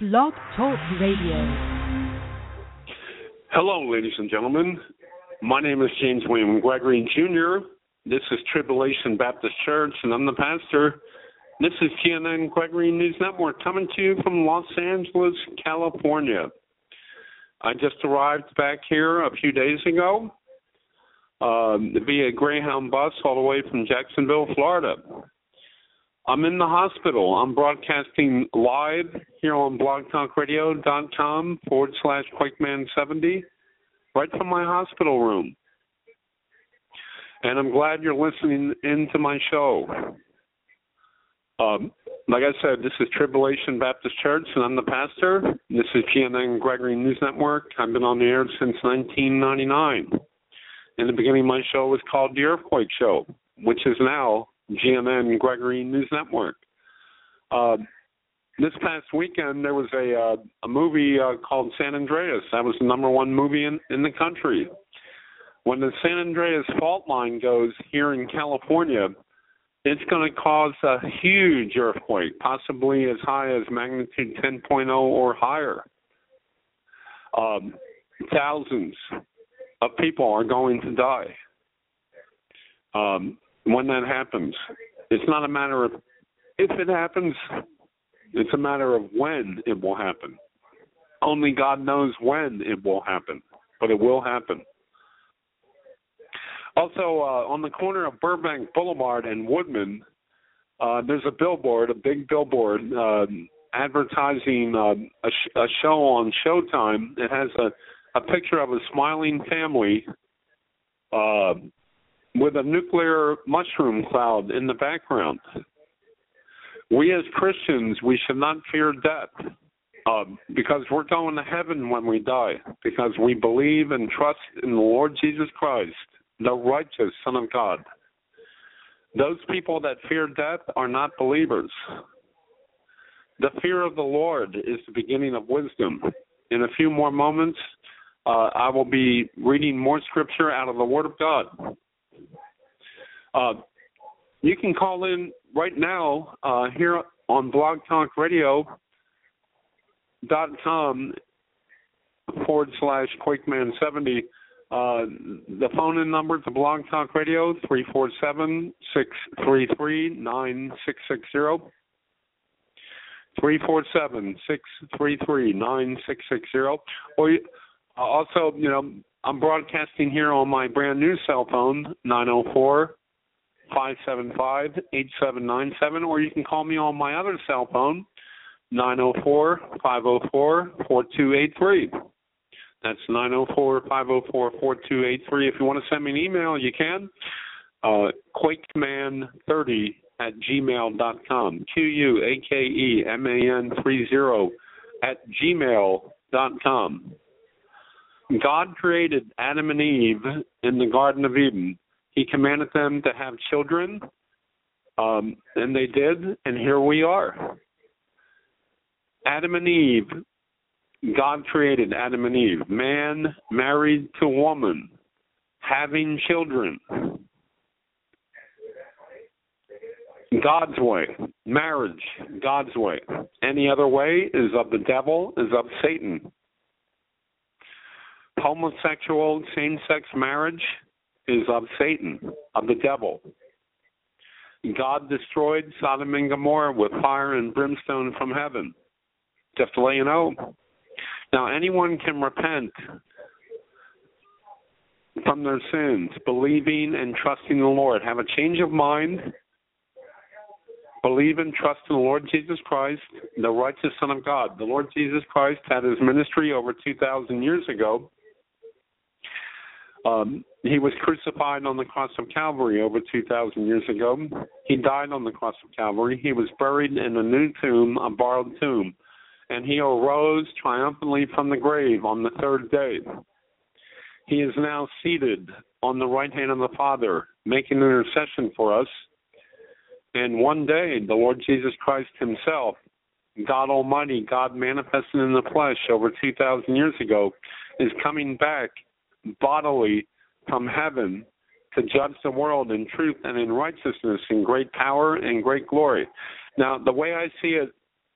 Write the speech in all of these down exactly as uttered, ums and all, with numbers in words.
Blog Talk Radio. Hello, ladies and gentlemen. My name is James William Gregory, Junior This is Tribulation Baptist Church, and I'm the pastor. This is G N N Gregory News Network coming to you from Los Angeles, California. I just arrived back here a few days ago um, via Greyhound bus all the way from Jacksonville, Florida. I'm in the hospital. I'm broadcasting live here on blogtalkradio.com forward slash Quakeman70 right from my hospital room. And I'm glad you're listening into my show. Um, like I said, this is Tribulation Baptist Church, and I'm the pastor. This is G N N Gregory News Network. I've been on the air since nineteen ninety-nine. In the beginning, my show was called The Earthquake Show, which is now G N N Gregory News Network. Uh, this past weekend, there was a uh, a movie uh, called San Andreas. That was the number one movie in, in the country. When the San Andreas fault line goes here in California, it's going to cause a huge earthquake, possibly as high as magnitude ten point oh or higher. Um, thousands of people are going to die. Um, when that happens, it's not a matter of if it happens, it's a matter of when it will happen. Only God knows when it will happen, but it will happen. Also, uh, on the corner of Burbank Boulevard and Woodman, uh, there's a billboard, a big billboard, uh, advertising uh, a, sh- a show on Showtime. It has a, a picture of a smiling family uh, with a nuclear mushroom cloud in the background. We as Christians, we should not fear death uh, because we're going to heaven when we die, because we believe and trust in the Lord Jesus Christ, the righteous Son of God. Those people that fear death are not believers. The fear of the Lord is the beginning of wisdom. In a few more moments, uh, I will be reading more scripture out of the Word of God. Uh, you can call in right now uh, here on blogtalkradio.com forward slash Quakeman70. Uh, the phone-in number to Blog Talk Radio, three four seven, six three three, nine six six zero. three four seven, six three three, nine six six zero. Or uh, also, you know, I'm broadcasting here on my brand new cell phone, nine oh four, five seven five, eight seven nine seven, or you can call me on my other cell phone, nine oh four, five oh four, four two eight three. That's nine oh four, five oh four, four two eight three. If you want to send me an email, you can. Uh, Quakeman thirty at gmail dot com. Q U A K E M A N thirty at gmail dot com. God created Adam and Eve in the Garden of Eden. He commanded them to have children, um, and they did, and here we are. Adam and Eve, God created Adam and Eve, man married to woman, having children. God's way, marriage, God's way. Any other way is of the devil, is of Satan. Homosexual, same-sex marriage is of Satan, of the devil. God destroyed Sodom and Gomorrah with fire and brimstone from heaven. Just to let you know. Now, anyone can repent from their sins, believing and trusting the Lord. Have a change of mind. Believe and trust in the Lord Jesus Christ, the righteous Son of God. The Lord Jesus Christ had his ministry over two thousand years ago. Um, he was crucified on the cross of Calvary over two thousand years ago. He died on the cross of Calvary. He was buried in a new tomb, a borrowed tomb. And he arose triumphantly from the grave on the third day. He is now seated on the right hand of the Father, making intercession for us. And one day, the Lord Jesus Christ himself, God Almighty, God manifested in the flesh over two thousand years ago, is coming back bodily from heaven to judge the world in truth and in righteousness, in great power and great glory. Now, the way I see it,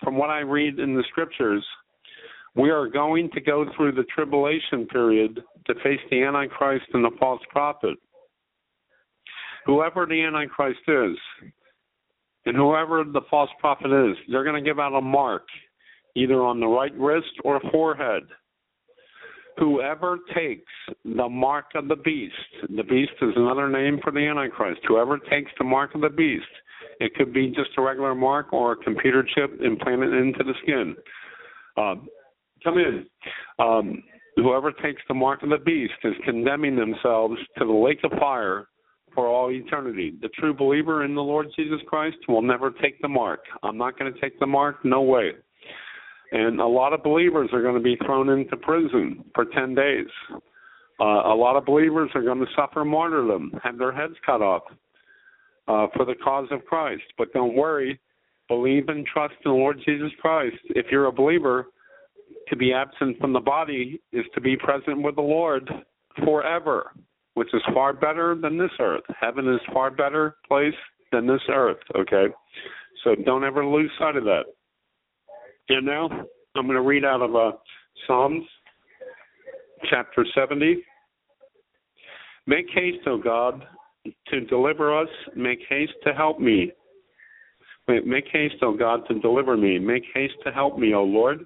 from what I read in the scriptures, we are going to go through the tribulation period to face the Antichrist and the false prophet. Whoever the Antichrist is, and whoever the false prophet is, they're going to give out a mark, either on the right wrist or forehead. Whoever takes the mark of the beast, the beast is another name for the Antichrist. Whoever takes the mark of the beast, it could be just a regular mark or a computer chip implanted into the skin. Uh, come in. Um, whoever takes the mark of the beast is condemning themselves to the lake of fire for all eternity. The true believer in the Lord Jesus Christ will never take the mark. I'm not going to take the mark, no way. And a lot of believers are going to be thrown into prison for ten days. Uh, a lot of believers are going to suffer martyrdom, have their heads cut off uh, for the cause of Christ. But don't worry, believe and trust in the Lord Jesus Christ. If you're a believer, to be absent from the body is to be present with the Lord forever, which is far better than this earth. Heaven is far better place than this earth, okay? So don't ever lose sight of that. And now I'm going to read out of uh, Psalms chapter seventy. Make haste, O God, to deliver us. Make haste to help me. Wait, make haste, O God, to deliver me. Make haste to help me, O Lord.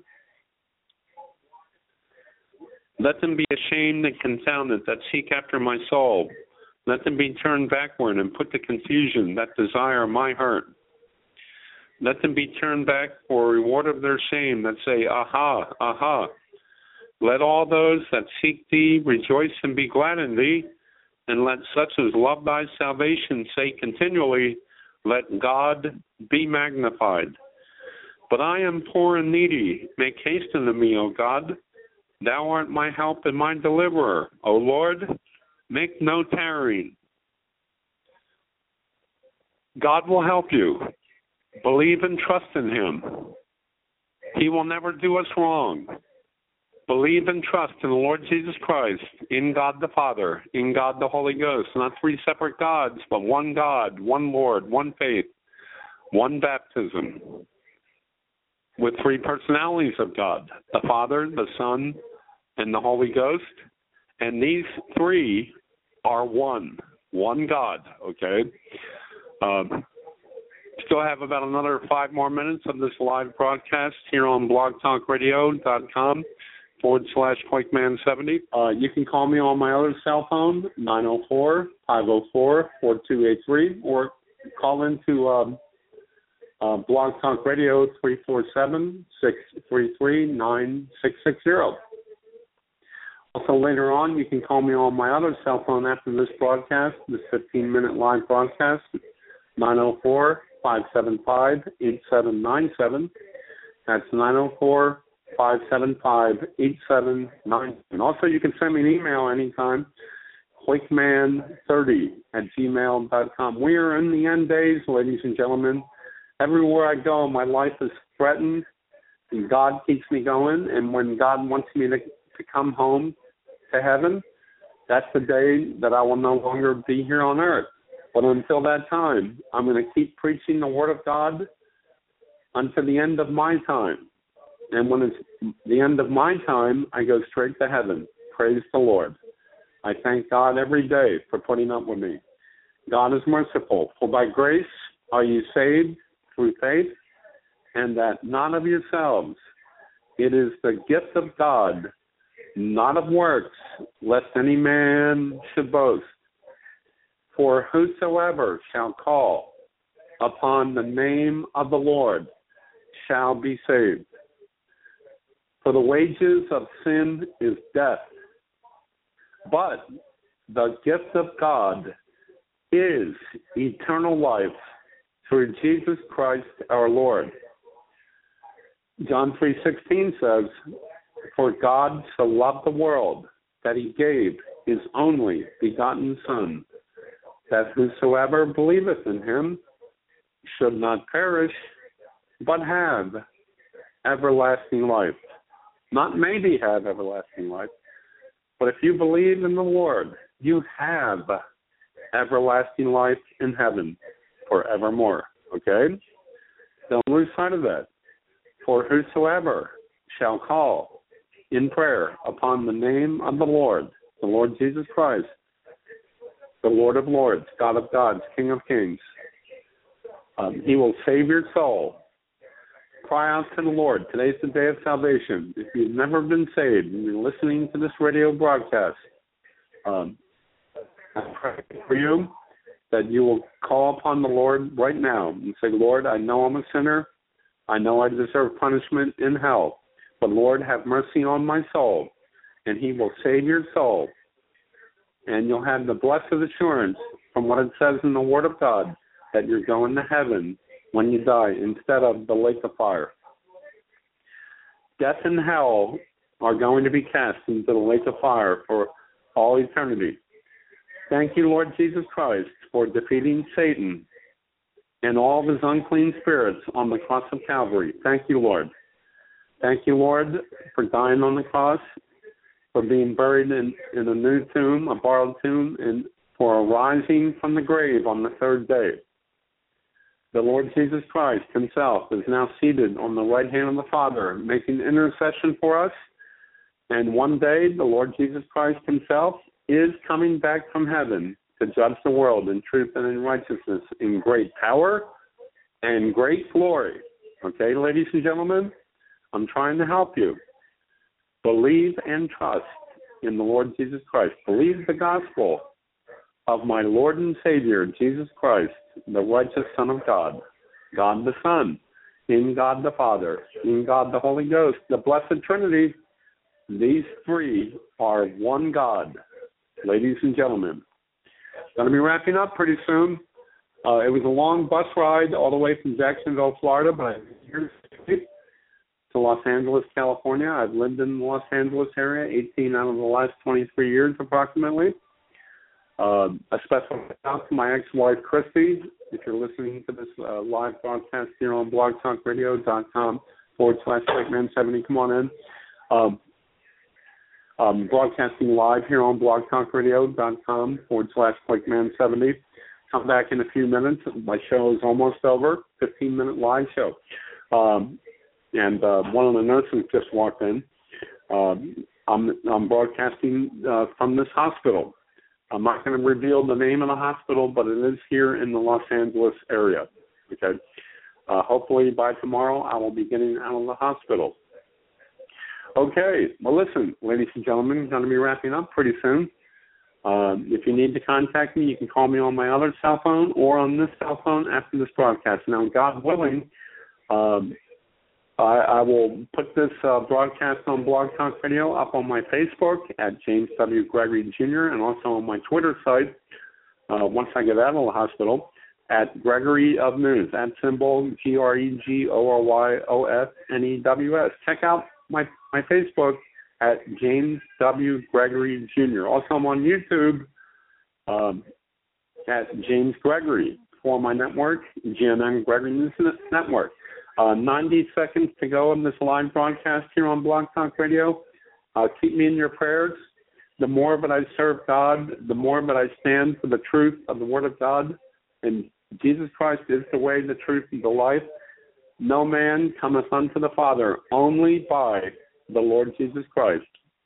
Let them be ashamed and confounded that seek after my soul. Let them be turned backward and put to confusion that desire my hurt. Let them be turned back for a reward of their shame that say, Aha, aha. Let all those that seek thee rejoice and be glad in thee. And let such as love thy salvation say continually, Let God be magnified. But I am poor and needy. Make haste unto me, O God. Thou art my help and my deliverer. O Lord, make no tarrying. God will help you. Believe and trust in him. He will never do us wrong. Believe and trust in the Lord Jesus Christ, in God the Father, in God the Holy Ghost. Not three separate gods, but one God, one Lord, one faith, one baptism, with three personalities of God, the Father, the Son, and the Holy Ghost. And these three are one, one God, okay? Um, still have about another five more minutes of this live broadcast here on blogtalkradio.com forward slash Quakeman70. Uh, you can call me on my other cell phone, nine oh four, five oh four, four two eight three, or call into um, uh, Blog Talk Radio three four seven, six three three, nine six six zero. Also later on, you can call me on my other cell phone after this broadcast, this fifteen-minute live broadcast, nine oh four, five seven five, eight seven nine seven. That's nine oh four, five seven five, eight seven nine seven. And also, you can send me an email anytime, quakeman thirty at gmail dot com. We are in the end days, ladies and gentlemen. Everywhere I go, my life is threatened, and God keeps me going. And when God wants me to, to come home to heaven, that's the day that I will no longer be here on earth. But until that time, I'm going to keep preaching the Word of God until the end of my time. And when it's the end of my time, I go straight to heaven. Praise the Lord. I thank God every day for putting up with me. God is merciful. For by grace are you saved through faith, and that not of yourselves. It is the gift of God, not of works, lest any man should boast. For whosoever shall call upon the name of the Lord shall be saved. For the wages of sin is death, but the gift of God is eternal life through Jesus Christ our Lord. John three sixteen says, For God so loved the world that he gave his only begotten Son, that whosoever believeth in him should not perish, but have everlasting life. Not maybe have everlasting life, but if you believe in the Lord, you have everlasting life in heaven forevermore, okay? Don't lose sight of that. For whosoever shall call in prayer upon the name of the Lord, the Lord Jesus Christ, the Lord of lords, God of gods, King of kings, um, he will save your soul. Cry out to the Lord. Today's the day of salvation. If you've never been saved and you're listening to this radio broadcast, um, I pray for you that you will call upon the Lord right now and say, Lord, I know I'm a sinner. I know I deserve punishment in hell. But Lord, have mercy on my soul. And he will save your soul. And you'll have the blessed assurance from what it says in the Word of God that you're going to heaven when you die instead of the lake of fire. Death and hell are going to be cast into the lake of fire for all eternity. Thank you, Lord Jesus Christ, for defeating Satan and all of his unclean spirits on the cross of Calvary. Thank you, Lord. Thank you, Lord, for dying on the cross, for being buried in, in a new tomb, a borrowed tomb, and for arising from the grave on the third day. The Lord Jesus Christ himself is now seated on the right hand of the Father, making intercession for us. And one day, the Lord Jesus Christ himself is coming back from heaven to judge the world in truth and in righteousness, in great power and great glory. Okay, ladies and gentlemen, I'm trying to help you. Believe and trust in the Lord Jesus Christ. Believe the gospel of my Lord and Savior, Jesus Christ, the righteous Son of God, God the Son, in God the Father, in God the Holy Ghost, the Blessed Trinity. These three are one God, ladies and gentlemen. Going to be wrapping up pretty soon. Uh, it was a long bus ride all the way from Jacksonville, Florida, but I'm here to Los Angeles, California. I've lived in the Los Angeles area eighteen out of the last twenty-three years approximately. Uh, a special shout out to my ex-wife, Christy. If you're listening to this uh, live broadcast here on blogtalkradio.com forward slash Quakeman seventy, come on in. Um, um, broadcasting live here on blogtalkradio.com forward slash Quakeman seventy. Come back in a few minutes. My show is almost over, fifteen-minute live show. Um, and uh, one of the nurses just walked in. Um, I'm, I'm broadcasting uh, from this hospital. I'm not going to reveal the name of the hospital, but it is here in the Los Angeles area. Okay. Uh, hopefully by tomorrow I will be getting out of the hospital. Okay. Well, listen, ladies and gentlemen, I'm going to be wrapping up pretty soon. Um, if you need to contact me, you can call me on my other cell phone or on this cell phone after this broadcast. Now, God willing, um, I, I will put this uh, broadcast on Blog Talk Radio up on my Facebook at James W. Gregory Junior and also on my Twitter site uh, once I get out of the hospital at Gregory of News, at symbol G R E G O R Y O F N E W S. Check out my, my Facebook at James W. Gregory Junior Also, I'm on YouTube um, at James Gregory for my network, G N N Gregory News Network. Uh, ninety seconds to go in this live broadcast here on Blog Talk Radio. Uh, keep me in your prayers. The more that I serve God, the more that I stand for the truth of the Word of God. And Jesus Christ is the way, the truth, and the life. No man cometh unto the Father, only by the Lord Jesus Christ.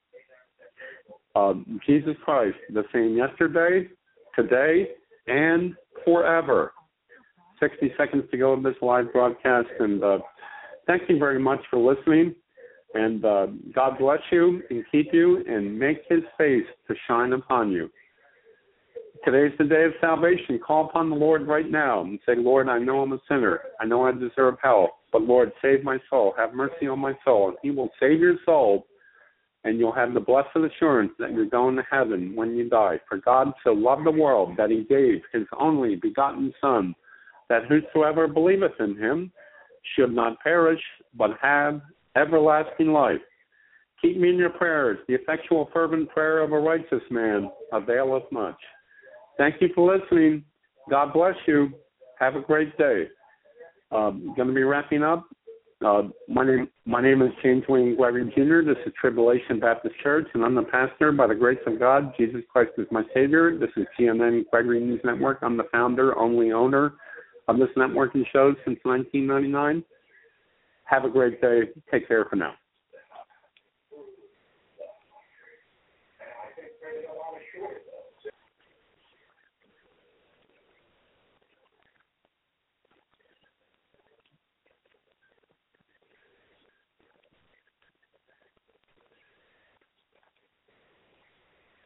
Uh, Jesus Christ, the same yesterday, today, and forever. sixty seconds to go in this live broadcast, and uh, thank you very much for listening, and uh, God bless you and keep you and make his face to shine upon you. Today's the day of salvation. Call upon the Lord right now and say, Lord, I know I'm a sinner. I know I deserve hell, but Lord, save my soul. Have mercy on my soul. And he will save your soul, and you'll have the blessed assurance that you're going to heaven when you die. For God so loved the world that he gave his only begotten Son, that whosoever believeth in him should not perish, but have everlasting life. Keep me in your prayers. The effectual fervent prayer of a righteous man availeth much. Thank you for listening. God bless you. Have a great day. Um, going to be wrapping up. Uh, my name my name is James Wayne Gregory Junior This is Tribulation Baptist Church, and I'm the pastor by the grace of God. Jesus Christ is my Savior. This is G N N Gregory News Network. I'm the founder, only owner of this networking show since nineteen ninety-nine. Have a great day. Take care for now.